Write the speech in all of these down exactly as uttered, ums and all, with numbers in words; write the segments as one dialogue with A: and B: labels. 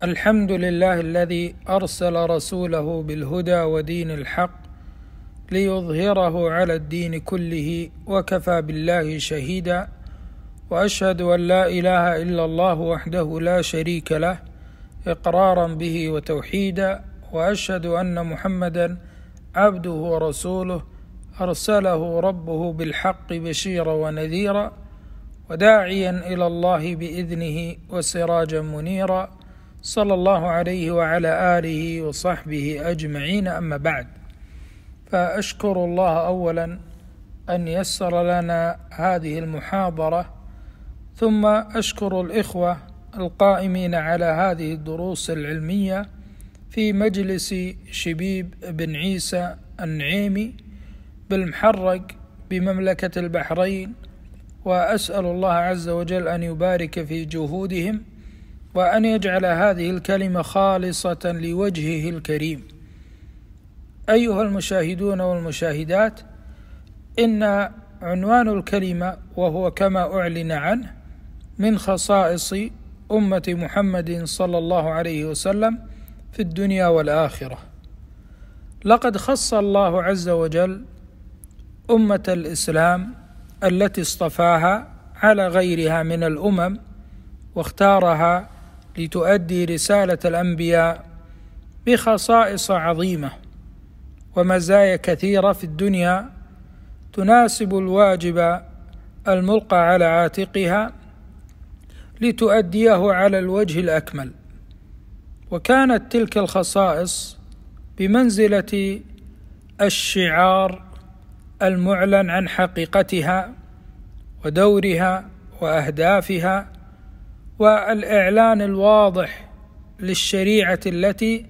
A: الحمد لله الذي أرسل رسوله بالهدى ودين الحق ليظهره على الدين كله وكفى بالله شهيدا، وأشهد أن لا إله إلا الله وحده لا شريك له إقرارا به وتوحيدا، وأشهد أن محمدا عبده ورسوله أرسله ربه بالحق بشيرا ونذيرا وداعيا إلى الله بإذنه وسراجا منيرا، صلى الله عليه وعلى آله وصحبه أجمعين. أما بعد، فأشكر الله أولا أن يسر لنا هذه المحاضرة، ثم أشكر الإخوة القائمين على هذه الدروس العلمية في مجلس شبيب بن عيسى النعيمي بالمحرق بمملكة البحرين، وأسأل الله عز وجل أن يبارك في جهودهم وأن يجعل هذه الكلمة خالصة لوجهه الكريم. أيها المشاهدون والمشاهدات، إن عنوان الكلمة، وهو كما أعلن عنه من خصائص أمة محمد صلى الله عليه وسلم في الدنيا والآخرة. لقد خص الله عز وجل أمة الإسلام التي اصطفاها على غيرها من الأمم واختارها لتؤدي رسالة الأنبياء بخصائص عظيمة ومزايا كثيرة في الدنيا تناسب الواجب الملقى على عاتقها لتؤديه على الوجه الأكمل. وكانت تلك الخصائص بمنزلة الشعار المعلن عن حقيقتها ودورها وأهدافها، والإعلان الواضح للشريعة التي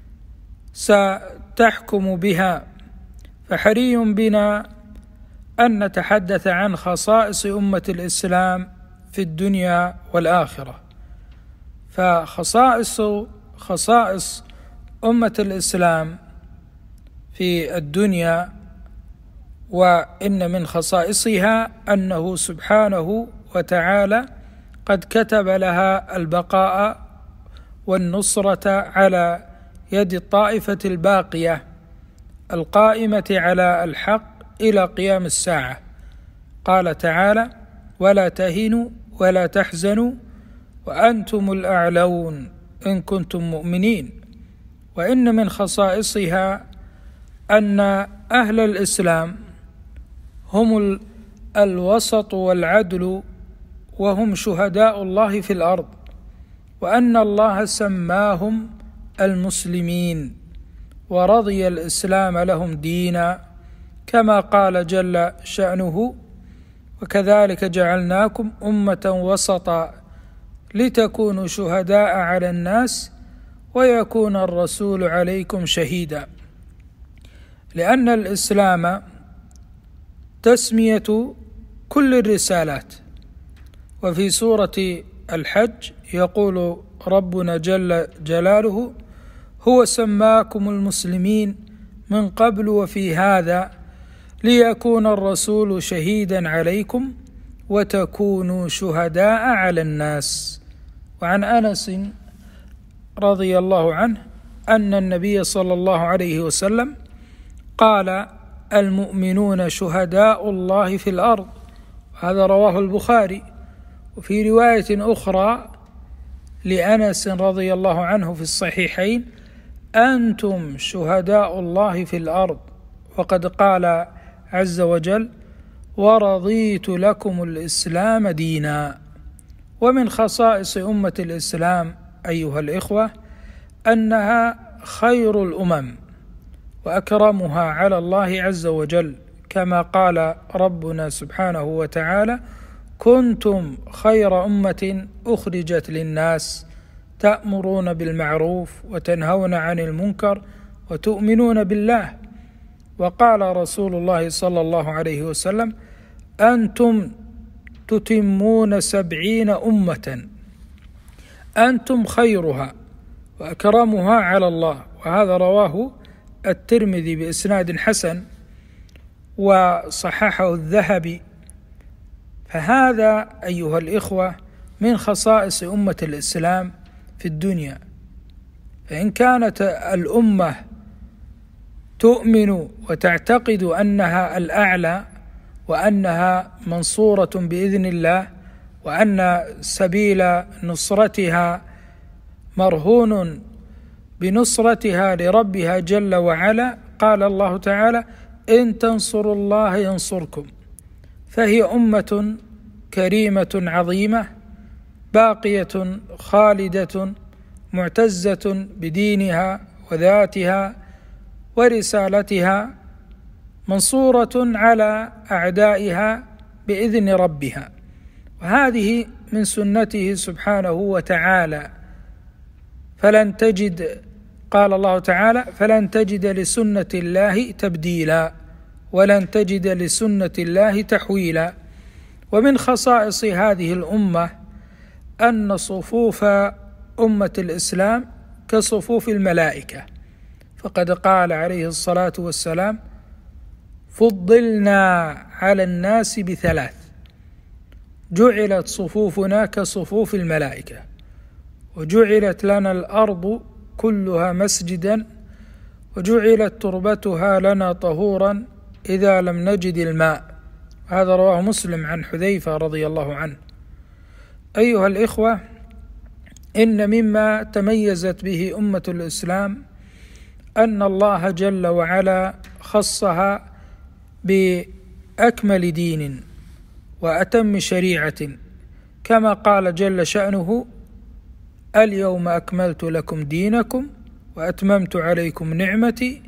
A: ستحكم بها. فحري بنا أن نتحدث عن خصائص أمة الإسلام في الدنيا والآخرة. فخصائص خصائص أمة الإسلام في الدنيا، وإن من خصائصها أنه سبحانه وتعالى قد كتب لها البقاء والنصرة على يد الطائفة الباقية القائمة على الحق إلى قيام الساعة. قال تعالى: ولا تهنوا ولا تحزنوا وأنتم الأعلون إن كنتم مؤمنين. وإن من خصائصها أن أهل الإسلام هم الوسط والعدل، وهم شهداء الله في الأرض، وأن الله سماهم المسلمين ورضي الإسلام لهم دينا، كما قال جل شأنه: وكذلك جعلناكم أمة وسطا لتكونوا شهداء على الناس ويكون الرسول عليكم شهيدا. لأن الإسلام تسمية كل الرسالات. وفي سورة الحج يقول ربنا جل جلاله: هو سماكم المسلمين من قبل وفي هذا ليكون الرسول شهيدا عليكم وتكونوا شهداء على الناس. وعن أنس رضي الله عنه أن النبي صلى الله عليه وسلم قال: المؤمنون شهداء الله في الأرض. هذا رواه البخاري. وفي رواية أخرى لأنس رضي الله عنه في الصحيحين: أنتم شهداء الله في الأرض. وقد قال عز وجل: ورضيت لكم الإسلام دينا. ومن خصائص أمة الإسلام أيها الإخوة أنها خير الأمم وأكرمها على الله عز وجل، كما قال ربنا سبحانه وتعالى: كنتم خير أمة أخرجت للناس تأمرون بالمعروف وتنهون عن المنكر وتؤمنون بالله. وقال رسول الله صلى الله عليه وسلم: أنتم تتمون سبعين أمة، أنتم خيرها وأكرمها على الله. وهذا رواه الترمذي بإسناد حسن وصححه الذهبي. فهذا أيها الإخوة من خصائص أمة الإسلام في الدنيا. فإن كانت الأمة تؤمن وتعتقد أنها الأعلى وأنها منصورة بإذن الله وأن سبيل نصرتها مرهون بنصرتها لربها جل وعلا، قال الله تعالى: إن تنصروا الله ينصركم. فهي أمة كريمة عظيمة باقية خالدة معتزة بدينها وذاتها ورسالتها، منصورة على أعدائها بإذن ربها. وهذه من سنته سبحانه وتعالى، فلن تجد قال الله تعالى: فلن تجد لسنة الله تبديلا ولن تجد لسنة الله تحويلا. ومن خصائص هذه الأمة أن صفوف أمة الإسلام كصفوف الملائكة، فقد قال عليه الصلاة والسلام: فضلنا على الناس بثلاث، جعلت صفوفنا كصفوف الملائكة، وجعلت لنا الأرض كلها مسجدا، وجعلت تربتها لنا طهورا إذا لم نجد الماء. هذا رواه مسلم عن حذيفة رضي الله عنه. أيها الإخوة، إن مما تميزت به أمة الإسلام أن الله جل وعلا خصها بأكمل دين وأتم شريعة، كما قال جل شأنه: اليوم أكملت لكم دينكم وأتممت عليكم نعمتي.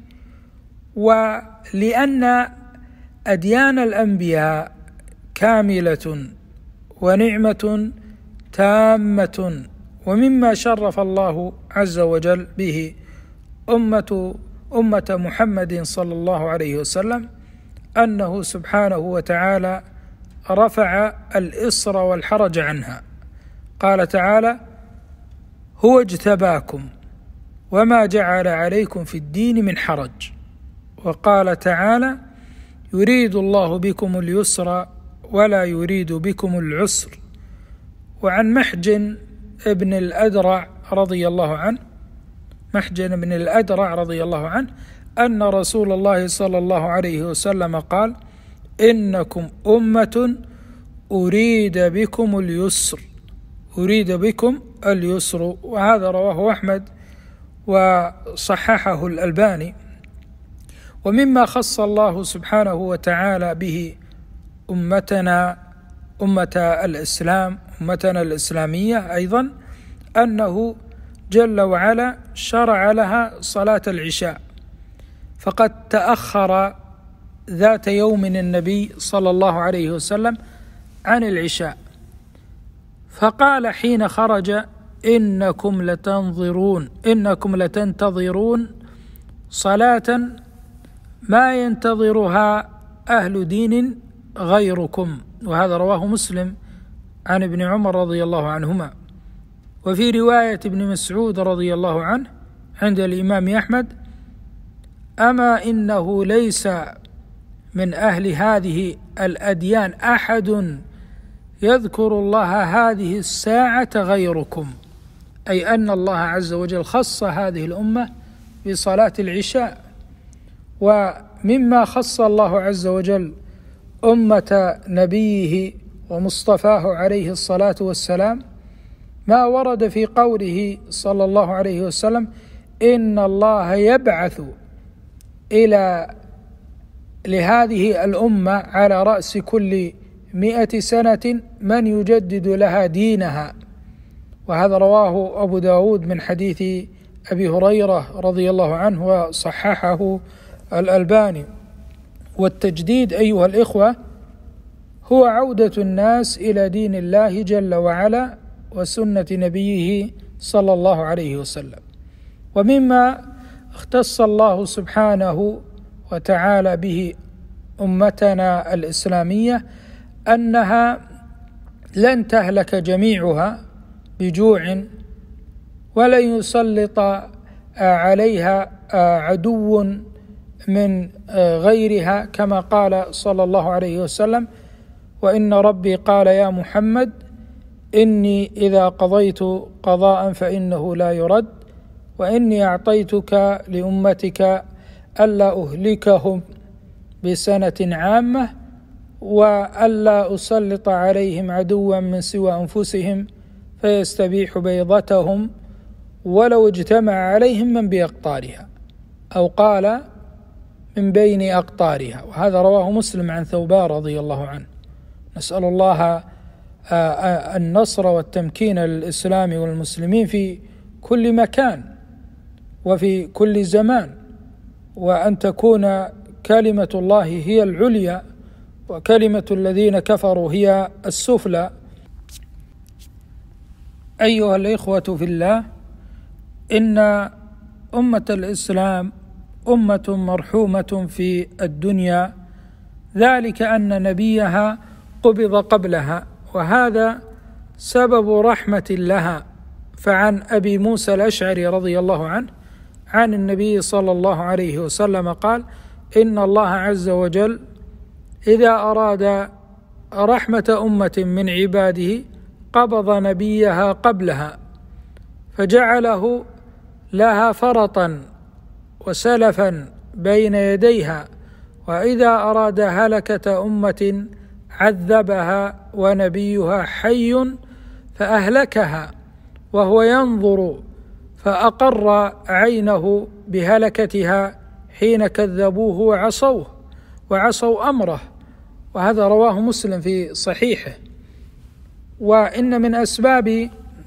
A: ولأن أديان الأنبياء كاملة ونعمة تامة، ومما شرف الله عز وجل به أمة أمة محمد صلى الله عليه وسلم أنه سبحانه وتعالى رفع الإصر والحرج عنها. قال تعالى: هو اجتباكم وما جعل عليكم في الدين من حرج. وقال تعالى: يريد الله بكم اليسر ولا يريد بكم العسر. وعن محجن ابن الأدرع رضي الله عنه محجن ابن الأدرع رضي الله عنه أن رسول الله صلى الله عليه وسلم قال: إنكم أمة أريد بكم اليسر أريد بكم اليسر. وهذا رواه أحمد وصححه الألباني. ومما خص الله سبحانه وتعالى به أمتنا أمة الإسلام أمتنا الإسلامية أيضا أنه جل وعلا شرع لها صلاة العشاء، فقد تأخر ذات يوم النبي صلى الله عليه وسلم عن العشاء، فقال حين خرج: إنكم لتنظرون إنكم لتنتظرون صلاة ما ينتظرها أهل دين غيركم. وهذا رواه مسلم عن ابن عمر رضي الله عنهما. وفي رواية ابن مسعود رضي الله عنه عند الإمام أحمد: أما إنه ليس من أهل هذه الأديان أحد يذكر الله هذه الساعة غيركم، أي أن الله عز وجل خص هذه الأمة بصلاة العشاء. ومما خص الله عز وجل أمة نبيه ومصطفاه عليه الصلاة والسلام ما ورد في قوله صلى الله عليه وسلم: إن الله يبعث إلى لهذه الأمة على رأس كل مئة سنة من يجدد لها دينها. وهذا رواه أبو داود من حديث أبي هريرة رضي الله عنه وصححه الألباني. والتجديد أيها الإخوة هو عودة الناس إلى دين الله جل وعلا وسنة نبيه صلى الله عليه وسلم. ومما اختص الله سبحانه وتعالى به أمتنا الإسلامية أنها لن تهلك جميعها بجوع، ولن يسلط عليها عدو من غيرها، كما قال صلى الله عليه وسلم: وإن ربي قال يا محمد إني إذا قضيت قضاء فإنه لا يرد، وإني أعطيتك لأمتك ألا أهلكهم بسنة عامة وألا أسلط عليهم عدوا من سوى أنفسهم فيستبيح بيضتهم ولو اجتمع عليهم من بأقطارها، أو قال من بين أقطارها. وهذا رواه مسلم عن ثوبان رضي الله عنه. نسأل الله النصر والتمكين للإسلام والمسلمين في كل مكان وفي كل زمان، وأن تكون كلمة الله هي العليا وكلمة الذين كفروا هي السفلى. أيها الإخوة في الله، إن أمة الإسلام أمة مرحومة في الدنيا، ذلك أن نبيها قبض قبلها، وهذا سبب رحمة لها. فعن أبي موسى الأشعري رضي الله عنه عن النبي صلى الله عليه وسلم قال: إن الله عز وجل إذا أراد رحمة أمة من عباده قبض نبيها قبلها فجعله لها فرطا وسلفا بين يديها، وإذا أراد هلكة أمة عذبها ونبيها حي فأهلكها وهو ينظر، فأقر عينه بهلكتها حين كذبوه وعصوه وعصوا أمره. وهذا رواه مسلم في صحيحه. وإن من أسباب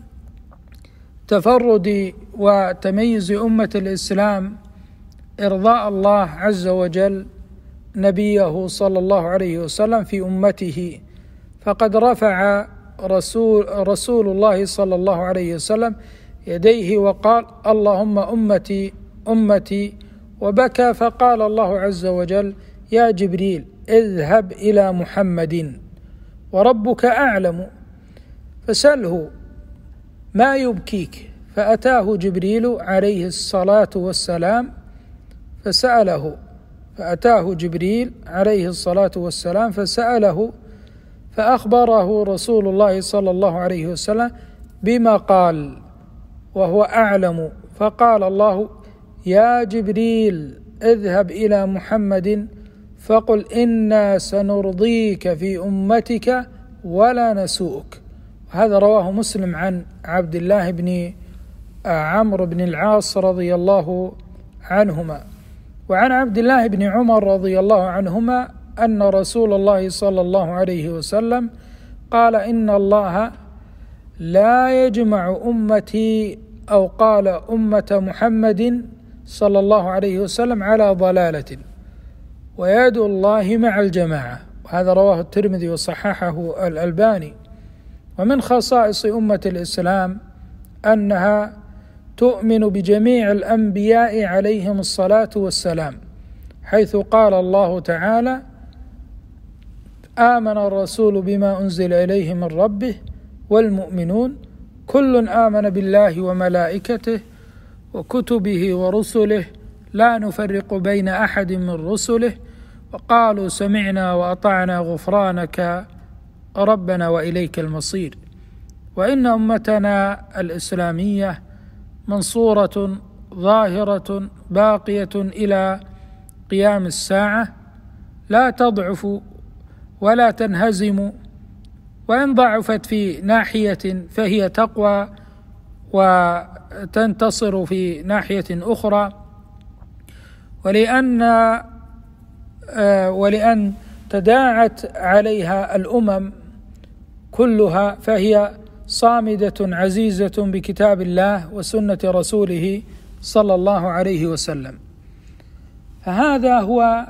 A: تفرد وتميز أمة الإسلام إرضاء الله عز وجل نبيه صلى الله عليه وسلم في أمته، فقد رفع رسول, رسول الله صلى الله عليه وسلم يديه وقال: اللهم أمتي أمتي، وبكى، فقال الله عز وجل: يا جبريل اذهب إلى محمد وربك أعلم فسله ما يبكيك. فأتاه جبريل عليه الصلاة والسلام فسأله فأتاه جبريل عليه الصلاة والسلام فسأله فأخبره رسول الله صلى الله عليه وسلم بما قال وهو أعلم، فقال الله: يا جبريل اذهب إلى محمد فقل إنا سنرضيك في أمتك ولا نسوءك. هذا رواه مسلم عن عبد الله بن عمرو بن العاص رضي الله عنهما. وعن عبد الله بن عمر رضي الله عنهما أن رسول الله صلى الله عليه وسلم قال: إن الله لا يجمع أمتي، أو قال أمة محمد صلى الله عليه وسلم، على ضلالة، ويد الله مع الجماعة. وهذا رواه الترمذي وصححه الألباني. ومن خصائص أمة الإسلام أنها تؤمن بجميع الأنبياء عليهم الصلاة والسلام، حيث قال الله تعالى: آمن الرسول بما أنزل إليه من ربه والمؤمنون كل آمن بالله وملائكته وكتبه ورسله لا نفرق بين أحد من رسله وقالوا سمعنا وأطعنا غفرانك ربنا وإليك المصير. وإن أمتنا الإسلامية منصورة ظاهرة باقية إلى قيام الساعة، لا تضعف ولا تنهزم، وإن ضعفت في ناحية فهي تقوى وتنتصر في ناحية أخرى. ولأن ولأن تداعت عليها الأمم كلها فهي صامدة عزيزة بكتاب الله وسنة رسوله صلى الله عليه وسلم. فهذا هو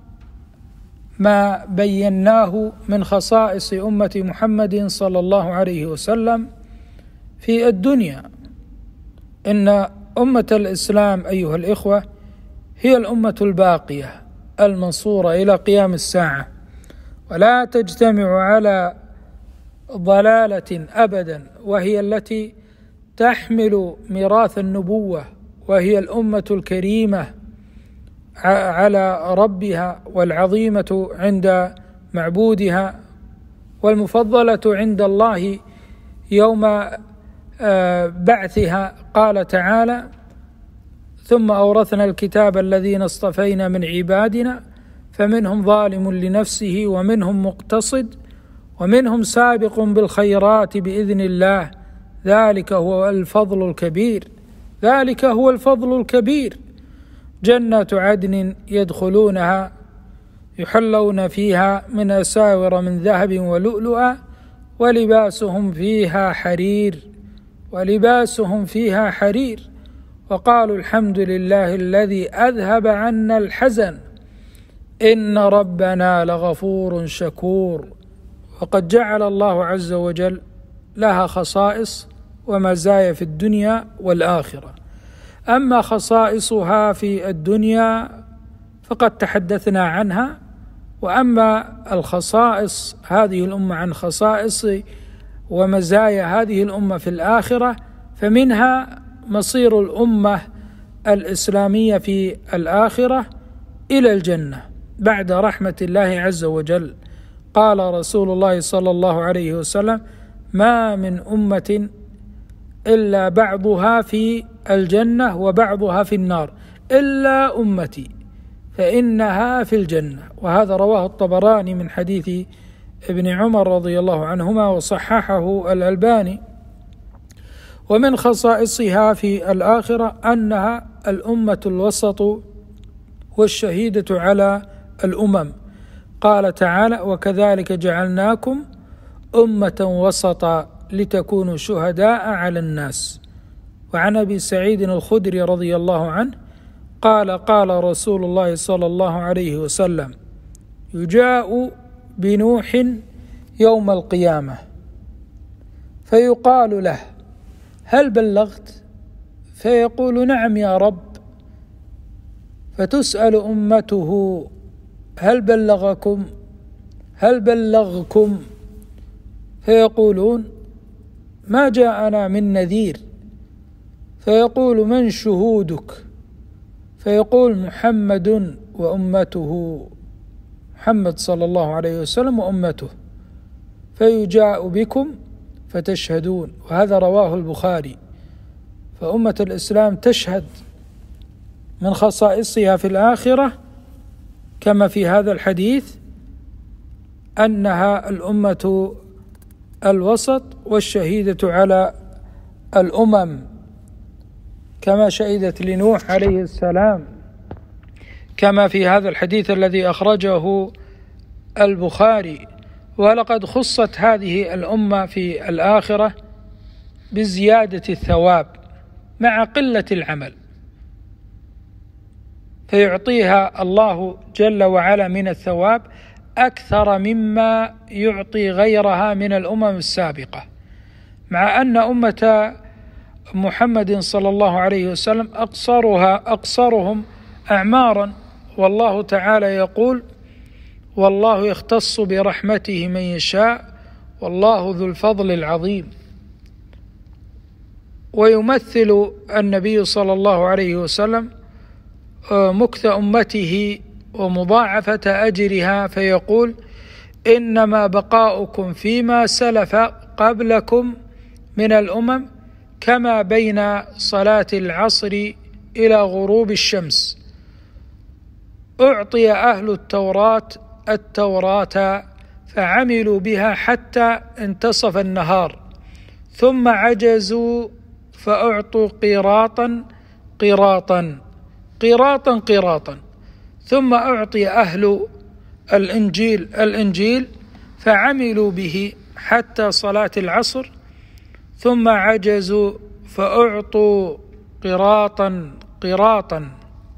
A: ما بيناه من خصائص أمة محمد صلى الله عليه وسلم في الدنيا. إن أمة الإسلام أيها الإخوة هي الأمة الباقية المنصورة إلى قيام الساعة، ولا تجتمع على ضلالة أبدا، وهي التي تحمل ميراث النبوة، وهي الأمة الكريمة على ربها والعظيمة عند معبودها والمفضلة عند الله يوم بعثها. قال تعالى: ثم أورثنا الكتاب الذين اصطفينا من عبادنا فمنهم ظالم لنفسه ومنهم مقتصد ومنهم سابق بالخيرات بإذن الله ذلك هو الفضل الكبير ذلك هو الفضل الكبير جنات عدن يدخلونها يحلون فيها من أساور من ذهب ولؤلؤا ولباسهم فيها حرير ولباسهم فيها حرير وقالوا الحمد لله الذي أذهب عنا الحزن إن ربنا لغفور شكور. وقد جعل الله عز وجل لها خصائص ومزايا في الدنيا والآخرة. أما خصائصها في الدنيا فقد تحدثنا عنها، وأما الخصائص هذه الأمة عن خصائص ومزايا هذه الأمة في الآخرة فمنها مصير الأمة الإسلامية في الآخرة إلى الجنة بعد رحمة الله عز وجل. قال رسول الله صلى الله عليه وسلم: ما من أمة إلا بعضها في الجنة وبعضها في النار إلا أمتي فإنها في الجنة. وهذا رواه الطبراني من حديث ابن عمر رضي الله عنهما وصححه الألباني. ومن خصائصها في الآخرة أنها الأمة الوسط والشهيدة على الأمم. قال تعالى: وكذلك جعلناكم أمة وسطا لتكونوا شهداء على الناس. وعن أبي سعيد الخدري رضي الله عنه قال: قال رسول الله صلى الله عليه وسلم: يجاء بنوح يوم القيامة فيقال له: هل بلغت؟ فيقول: نعم يا رب. فتسأل أمته: هل بلغكم؟ هل بلغكم؟ فيقولون: ما جاءنا من نذير. فيقول: من شهودك؟ فيقول: محمد وأمته، محمد صلى الله عليه وسلم وأمته. فيجاء بكم فتشهدون. وهذا رواه البخاري. فأمة الإسلام تشهد من خصائصها في الآخرة كما في هذا الحديث أنها الأمة الوسط والشهيدة على الأمم، كما شهدت لنوح عليه السلام، كما في هذا الحديث الذي أخرجه البخاري. ولقد خصت هذه الأمة في الآخرة بزيادة الثواب مع قلة العمل، فيعطيها الله جل وعلا من الثواب أكثر مما يعطي غيرها من الأمم السابقة، مع أن أمة محمد صلى الله عليه وسلم أقصرها أقصرهم أعمارا. والله تعالى يقول: والله يختص برحمته من يشاء والله ذو الفضل العظيم. ويمثل النبي صلى الله عليه وسلم مكث أمته ومضاعفة أجرها فيقول: إنما بقاؤكم فيما سلف قبلكم من الأمم كما بين صلاة العصر إلى غروب الشمس. أعطي أهل التوراة التوراة فعملوا بها حتى انتصف النهار، ثم عجزوا فأعطوا قيراطا قيراطا قيراطا قيراطا، ثم أعطي أهل الإنجيل الإنجيل فعملوا به حتى صلاة العصر، ثم عجزوا فأعطوا قيراطا قيراطا،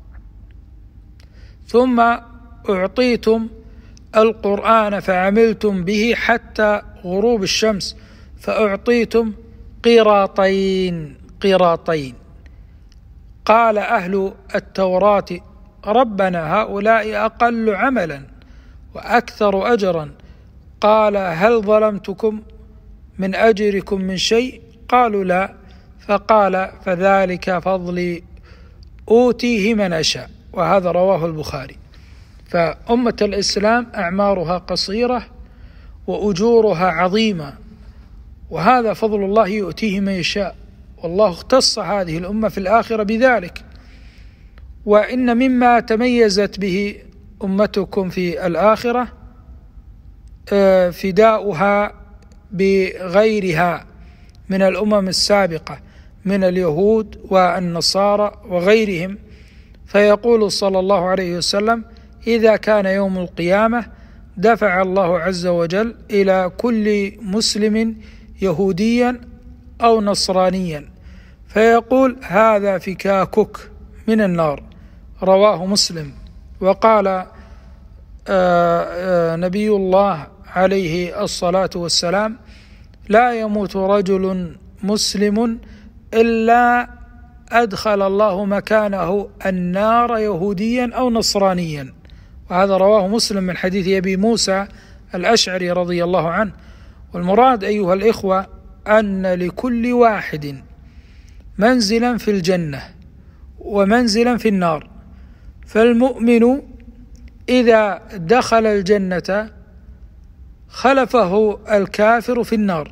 A: ثم أعطيتم القرآن فعملتم به حتى غروب الشمس فأعطيتم قيراطين قيراطين. قال أهل التوراة: ربنا هؤلاء أقل عملا وأكثر أجرا. قال: هل ظلمتكم من أجركم من شيء؟ قالوا: لا. فقال: فذلك فضلي أوتيه من أشاء. وهذا رواه البخاري. فأمة الإسلام أعمارها قصيرة وأجورها عظيمة، وهذا فضل الله يؤتيه من يشاء، والله اختص هذه الأمة في الآخرة بذلك. وإن مما تميزت به أمتكم في الآخرة فداؤها بغيرها من الأمم السابقة من اليهود والنصارى وغيرهم. فيقول صلى الله عليه وسلم: إذا كان يوم القيامة دفع الله عز وجل إلى كل مسلم يهوديا أو نصرانيا فيقول: هذا فكاكك من النار. رواه مسلم. وقال آآ آآ نبي الله عليه الصلاة والسلام: لا يموت رجل مسلم إلا أدخل الله مكانه النار يهوديا أو نصرانيا. وهذا رواه مسلم من حديث أبي موسى الأشعري رضي الله عنه. والمراد أيها الإخوة أن لكل واحد منزلا في الجنة ومنزلا في النار، فالمؤمن إذا دخل الجنة خلفه الكافر في النار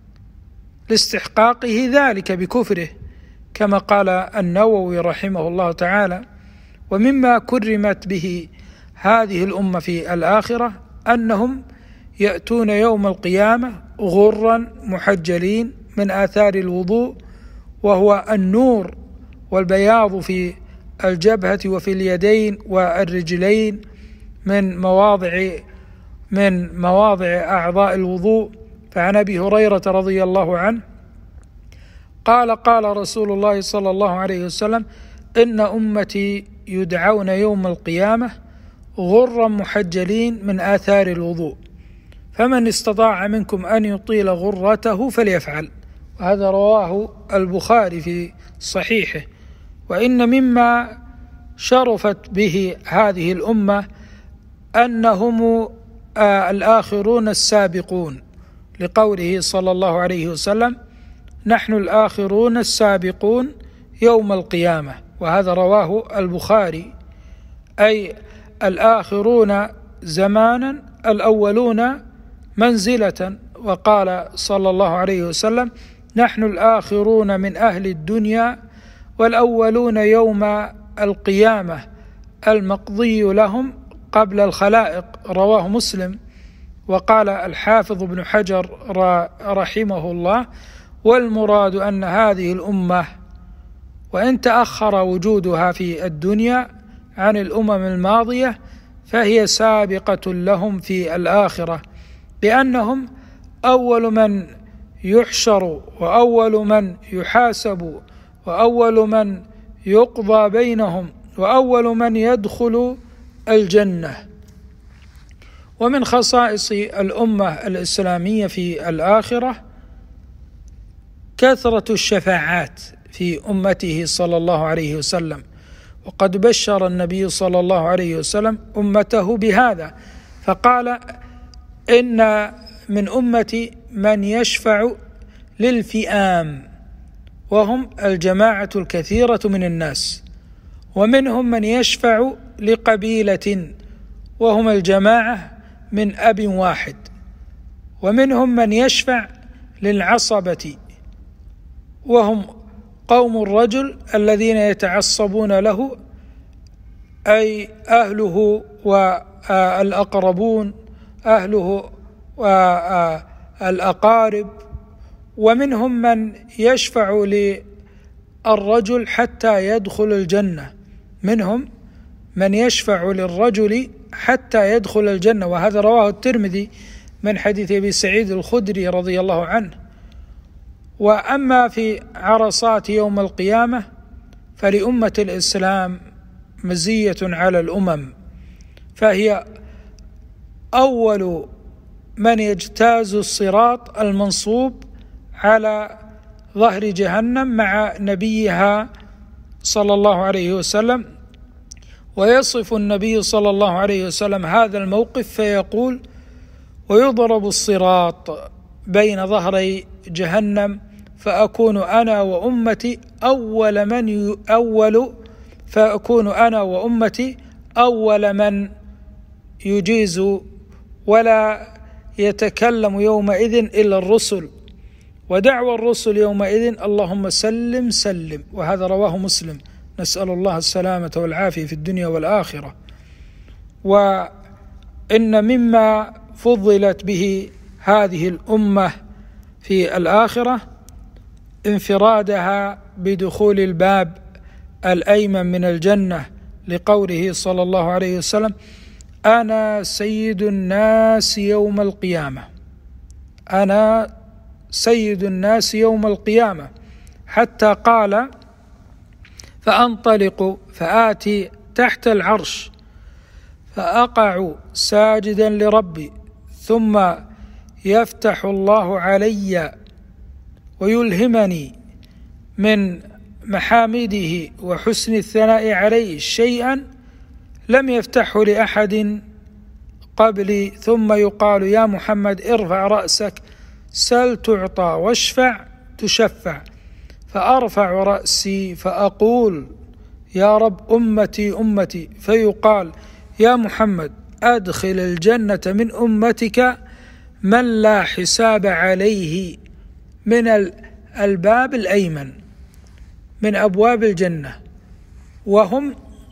A: لاستحقاقه ذلك بكفره، كما قال النووي رحمه الله تعالى: ومما كرمت به هذه الأمة في الآخرة أنهم يأتون يوم القيامة غرا محجلين من آثار الوضوء، وهو النور والبياض في الجبهة وفي اليدين والرجلين من مواضع من مواضع أعضاء الوضوء. فعن أبي هريرة رضي الله عنه قال: قال رسول الله صلى الله عليه وسلم: إن أمتي يدعون يوم القيامة غرا محجلين من آثار الوضوء، فمن استطاع منكم أن يطيل غرته فليفعل. وهذا رواه البخاري في صحيحه. وإن مما شرفت به هذه الأمة أنهم الآخرون السابقون، لقوله صلى الله عليه وسلم: نحن الآخرون السابقون يوم القيامة. وهذا رواه البخاري، أي الآخرون زمانا الأولون منزلة. وقال صلى الله عليه وسلم: نحن الآخرون من أهل الدنيا والأولون يوم القيامة المقضي لهم قبل الخلائق. رواه مسلم. وقال الحافظ ابن حجر رحمه الله: والمراد أن هذه الأمة وإن تأخر وجودها في الدنيا عن الأمم الماضية فهي سابقة لهم في الآخرة، بأنهم أول من يحشر وأول من يحاسب وأول من يقضى بينهم وأول من يدخل الجنة. ومن خصائص الأمة الإسلامية في الآخرة كثرة الشفاعات في أمته صلى الله عليه وسلم، وقد بشر النبي صلى الله عليه وسلم أمته بهذا فقال: إن من أمتي من يشفع للفئام، وهم الجماعة الكثيرة من الناس، ومنهم من يشفع لقبيلة وهم الجماعة من أب واحد، ومنهم من يشفع للعصبة وهم قوم الرجل الذين يتعصبون له، أي أهله والأقربون، أهله والأقارب. ومنهم من يشفع للرجل حتى يدخل الجنة، منهم من يشفع للرجل حتى يدخل الجنة. وهذا رواه الترمذي من حديث أبي سعيد الخدري رضي الله عنه. وأما في عرصات يوم القيامة فلأمة الإسلام مزية على الأمم، فهي أول من يجتاز الصراط المنصوب على ظهر جهنم مع نبيها صلى الله عليه وسلم. ويصف النبي صلى الله عليه وسلم هذا الموقف فيقول: ويضرب الصراط بين ظهري جهنم فأكون أنا وأمتي أول من أول فأكون أنا وأمتي أول من يجيز، ولا يتكلم يومئذ إلا الرسل، ودعوى الرسل يومئذ اللهم سلم سلم. وهذا رواه مسلم. نسأل الله السلامة والعافية في الدنيا والآخرة. وإن مما فضلت به هذه الأمة في الآخرة انفرادها بدخول الباب الأيمن من الجنة، لقوله صلى الله عليه وسلم: أنا سيد الناس يوم القيامة، أنا سيد الناس يوم القيامة، حتى قال: فأنطلق فآتي تحت العرش فأقع ساجدا لربي، ثم يفتح الله علي ويلهمني من محامده وحسن الثناء عليه شيئا لم يفتحه لأحد قبلي، ثم يقال: يا محمد ارفع رأسك سل تعطى واشفع تشفع، فأرفع رأسي فأقول: يا رب أمتي أمتي، فيقال: يا محمد أدخل الجنة من أمتك من لا حساب عليه من الباب الأيمن من أبواب الجنة، وهم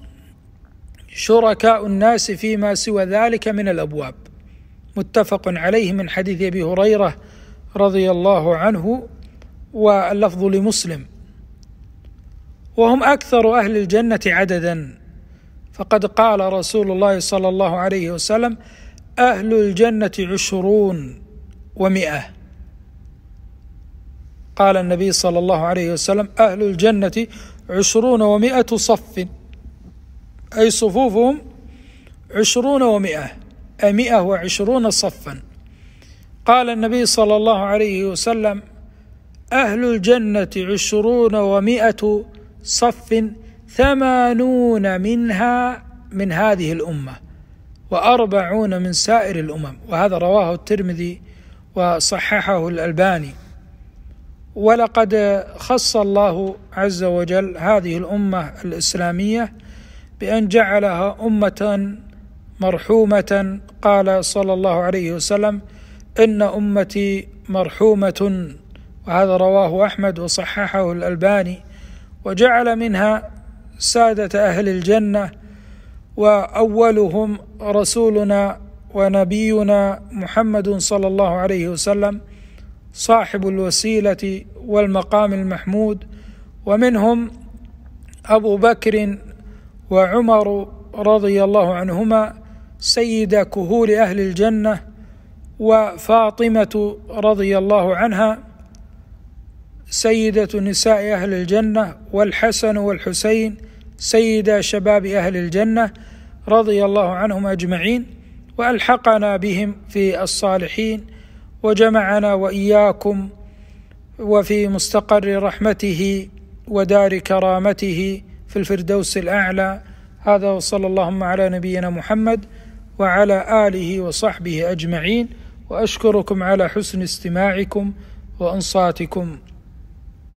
A: شركاء الناس فيما سوى ذلك من الأبواب. متفق عليه من حديث أبي هريرة رضي الله عنه، واللفظ لمسلم. وهم أكثر أهل الجنة عددا، فقد قال رسول الله صلى الله عليه وسلم: أهل الجنة عشرون ومئة. قال النبي صلى الله عليه وسلم: أهل الجنة عشرون ومئة صف، أي صفوفهم عشرون ومئة، أي مئة وعشرون صفا. قال النبي صلى الله عليه وسلم: أهل الجنة عشرون ومئة صف، ثمانون منها من هذه الأمة وأربعون من سائر الأمم. وهذا رواه الترمذي وصححه الألباني. ولقد خص الله عز وجل هذه الأمة الإسلامية بأن جعلها أمة مرحومة. قال صلى الله عليه وسلم: إن أمتي مرحومة، وهذا رواه أحمد وصححه الألباني. وجعل منها سادة أهل الجنة، وأولهم رسولنا ونبينا محمد صلى الله عليه وسلم صاحب الوسيلة والمقام المحمود، ومنهم أبو بكر وعمر رضي الله عنهما سيد كهول أهل الجنة، وفاطمة رضي الله عنها سيدة نساء أهل الجنة، والحسن والحسين سيدا شباب أهل الجنة رضي الله عنهم أجمعين، وألحقنا بهم في الصالحين، وجمعنا وإياكم وفي مستقر رحمته ودار كرامته في الفردوس الأعلى. هذا وصلى اللهم على نبينا محمد وعلى آله وصحبه أجمعين، وأشكركم على حسن استماعكم وإنصاتكم.